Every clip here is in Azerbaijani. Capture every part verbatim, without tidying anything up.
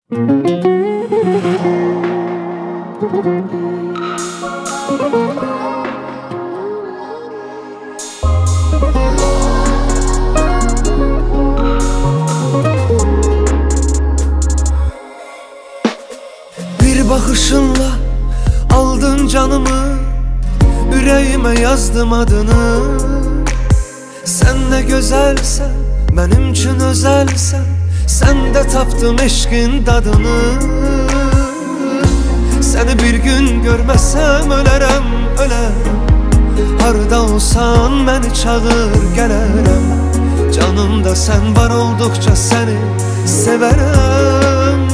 Bir bakışınla aldın canımı, yüreğime yazdım adını. Sen ne güzelsen, benim için özelsen, sen de taptım eşkin dadını. Seni bir gün görmezsem ölerem, ölerem. Harda olsan beni çağır gelerem. Canımda sen var oldukça seni severem.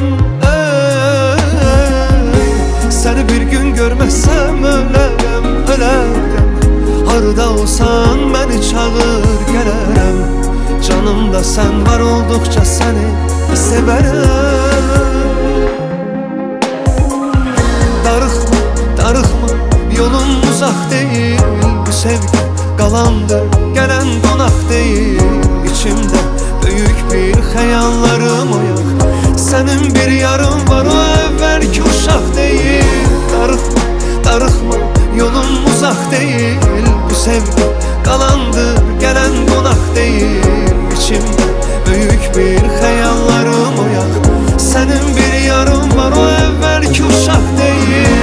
Ey, seni bir gün görmezsem ölerem, ölerem. Harda olsan beni çağır gelerem. Canımda sen var oldukça seni severem. Darıxma, darıxma, yolun uzak değil. Bu sevgi qalandır, gelen qonaq değil. İçimde büyük bir xəyallarım oyaq. Senin bir yarın var, o evvelki uşaq değil. Darıxma, darıxma, yolun uzak değil. Bu sevgi qalandır, gelen qonaq değil. İçimde büyük bir xəyallarım oyaq. Senin bir yarın var, o evvelki uşaq değil.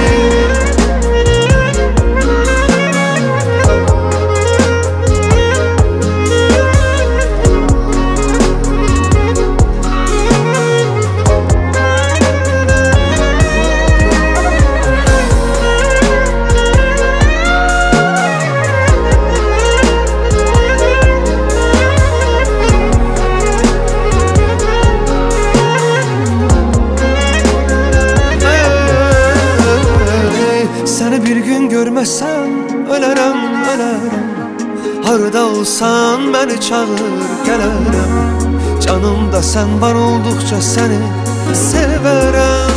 Seni bir gün görmezsem ölerem, ölerem. Harda olsan beni çağır gelerem. Canımda sen var oldukça seni severem.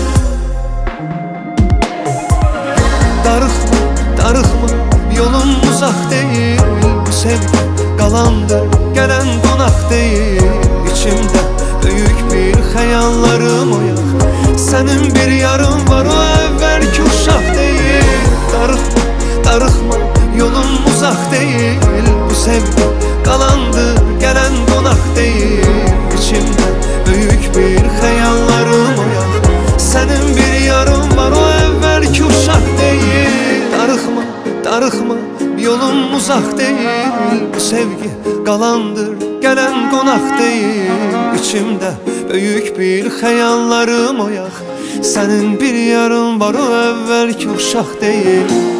Darıxma, darıxma, yolun uzak değil. Bu sevgi qalandır, gelen qonaq değil. İçimde büyük bir xəyallarım oyaq. Senin bir yarın var, o evvelki uşaq değil. Darıxma, darıxma, yolun uzak değil. Bu sevgi qalandır, gelen qonaq değil. İçimde büyük bir xəyallarım oyaq. Senin bir yarın var, o evvelki uşaq değil. Darıxma, darıxma, yolun uzak değil. Bu sevgi qalandır, gelen qonaq değil. İçimde büyük bir xəyallarım oyaq. Senin bir yarın var, o evvelki uşaq değil.